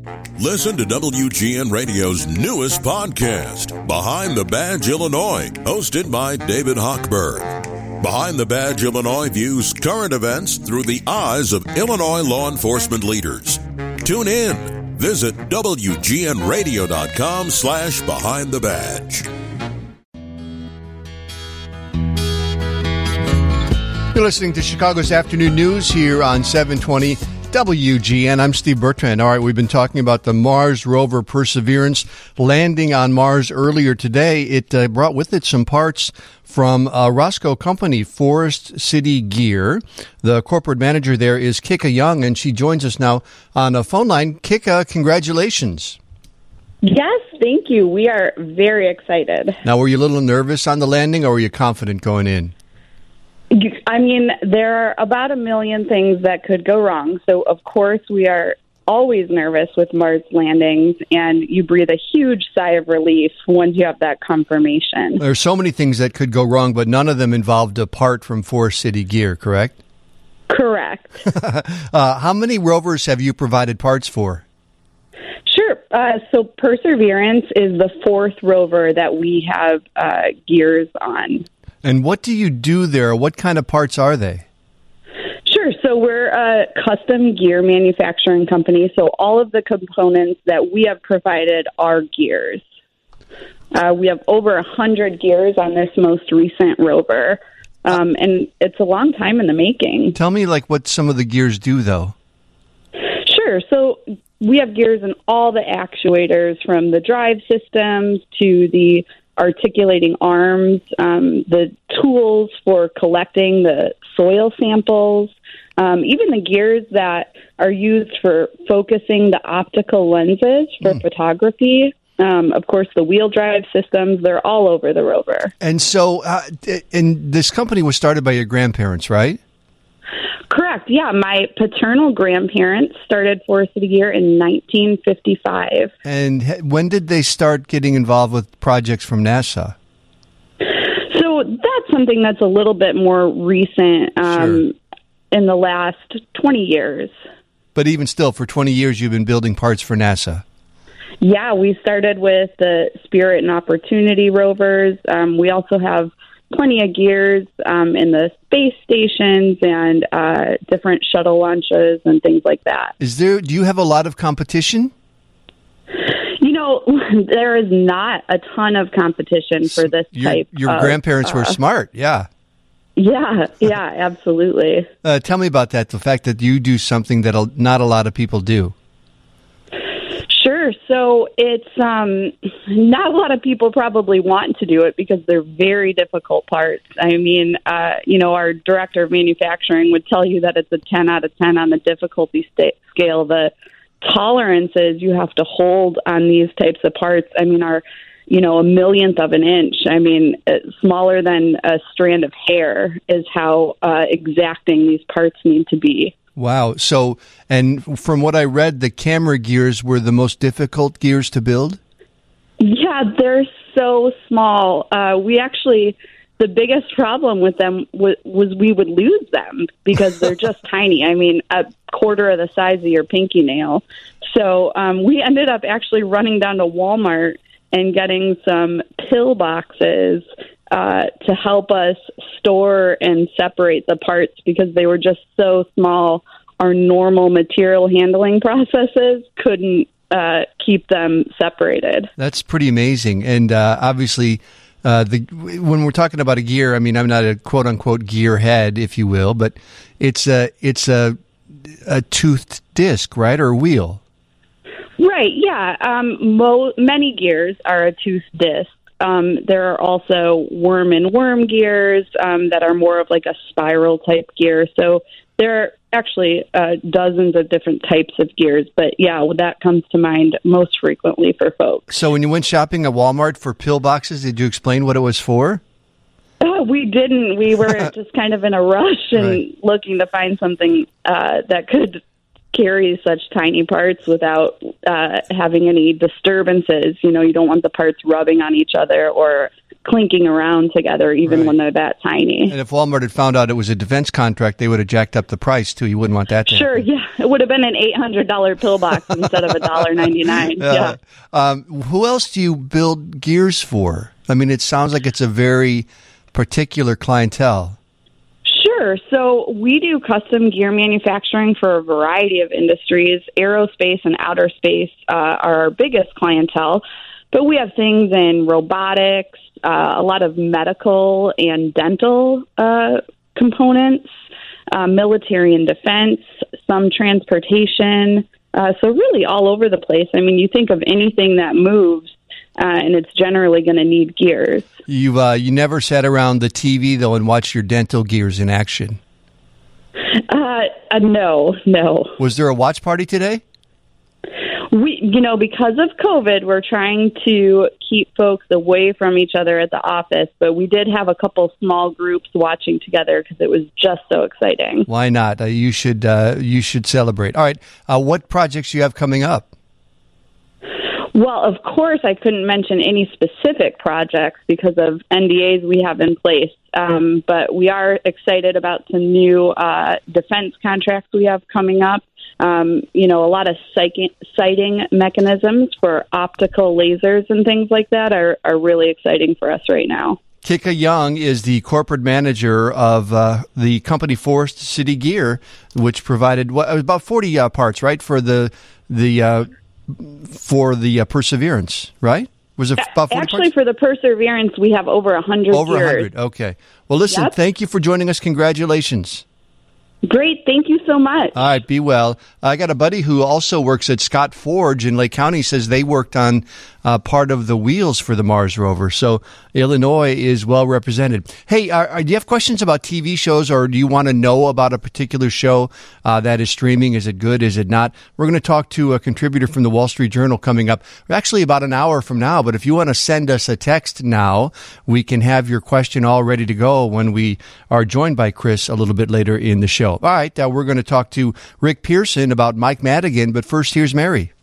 Listen to WGN Radio's newest podcast, Behind the Badge Illinois, hosted by David Hochberg. Behind the Badge Illinois views current events through the eyes of Illinois law enforcement leaders. Tune in. Visit WGNRadio.com/Behind the Badge. You're listening to Chicago's Afternoon News here on 720 WGN. I'm Steve Bertrand. All right, we've been talking about the Mars rover Perseverance landing on Mars earlier today. It brought with it some parts from a Roscoe company, Forest City Gear. The corporate manager there is Kika Young, and she joins us now on a phone line. Kika, congratulations. Yes, thank you. We are very excited. Now, were you a little nervous on the landing, or were you confident going in? I mean, there are about a million things that could go wrong. So, of course, we are always nervous with Mars landings, and you breathe a huge sigh of relief once you have that confirmation. There are so many things that could go wrong, but none of them involved a part from Forest City Gear, correct? Correct. How many rovers have you provided parts for? Sure. So Perseverance is the fourth rover that we have gears on. And what do you do there? What kind of parts are they? Sure. So we're a custom gear manufacturing company. So all of the components that we have provided are gears. We have over 100 gears on this most recent rover. And it's a long time in the making. Tell me what some of the gears do, though. Sure. So we have gears in all the actuators, from the drive systems to the articulating arms, the tools for collecting the soil samples, even the gears that are used for focusing the optical lenses for photography. Of course, the wheel drive systems, they're all over the rover. And so, and this company was started by your grandparents, right? Correct. Yeah, my paternal grandparents started Forest City Gear in 1955. And when did they start getting involved with projects from NASA? So that's something that's a little bit more recent, Sure. in the last 20 years. But even still, for 20 years, you've been building parts for NASA. Yeah, we started with the Spirit and Opportunity rovers. We also have plenty of gears in the space stations and different shuttle launches and things like that. Do you have a lot of competition? You know, there is not a ton of competition for this type. Your grandparents were smart, yeah. Yeah, absolutely. Tell me about that, the fact that you do something that not a lot of people do. Sure. So it's not a lot of people probably want to do it because they're very difficult parts. I mean, our director of manufacturing would tell you that it's a 10 out of 10 on the difficulty scale. The tolerances you have to hold on these types of parts, I mean, are, a millionth of an inch. I mean, smaller than a strand of hair is how exacting these parts need to be. Wow. So, and from what I read, the camera gears were the most difficult gears to build? Yeah, they're so small. The biggest problem with them was we would lose them because they're just tiny. I mean, a quarter of the size of your pinky nail. So we ended up actually running down to Walmart and getting some pill boxes to help us store and separate the parts because they were just so small. Our normal material handling processes couldn't keep them separated. That's pretty amazing. And obviously, when we're talking about a gear, I mean, I'm not a quote unquote gear head, if you will, but it's a toothed disc, right, or wheel? Right. Yeah. Many gears are a toothed disc. There are also worm and worm gears that are more of like a spiral type gear. So there are actually dozens of different types of gears. But yeah, that comes to mind most frequently for folks. So when you went shopping at Walmart for pill boxes, did you explain what it was for? We didn't. We were just kind of in a rush and looking to find something that could carry such tiny parts without having any disturbances. You know, you don't want the parts rubbing on each other or clinking around together, even Right. when they're that tiny. And if Walmart had found out it was a defense contract, they would have jacked up the price too. You wouldn't want that to Sure, happen. yeah. It would have been an $800 pillbox instead of $1.99. Yeah. Who else do you build gears for? I mean, it sounds like it's a very particular clientele. Sure. So we do custom gear manufacturing for a variety of industries. Aerospace and outer space are our biggest clientele, but we have things in robotics, a lot of medical and dental components, military and defense, some transportation. So really all over the place. I mean, you think of anything that moves, and it's generally going to need gears. You never sat around the TV though and watched your dental gears in action. No. Was there a watch party today? Because of COVID, we're trying to keep folks away from each other at the office, but we did have a couple small groups watching together because it was just so exciting. Why not? You should celebrate. All right. What projects do you have coming up? Well, of course, I couldn't mention any specific projects because of NDAs we have in place, but we are excited about some new defense contracts we have coming up. A lot of sighting mechanisms for optical lasers and things like that are really exciting for us right now. Kika Young is the corporate manager of the company Forest City Gear, which provided about 40 parts, right, for the Perseverance, right? Was it about 40 Actually, parts? for the Perseverance, we have over 100 Over gears. 100, okay. Well, listen, Yep. Thank you for joining us. Congratulations. Great. Thank you so much. All right, be well. I got a buddy who also works at Scott Forge in Lake County, says they worked on part of the wheels for the Mars rover. So Illinois is well represented. Hey, do you have questions about TV shows, or do you want to know about a particular show that is streaming? Is it good? Is it not? We're going to talk to a contributor from the Wall Street Journal coming up, actually about an hour from now. But if you want to send us a text now, we can have your question all ready to go when we are joined by Chris a little bit later in the show. All right, we're going to talk to Rick Pearson about Mike Madigan, but first, here's Mary.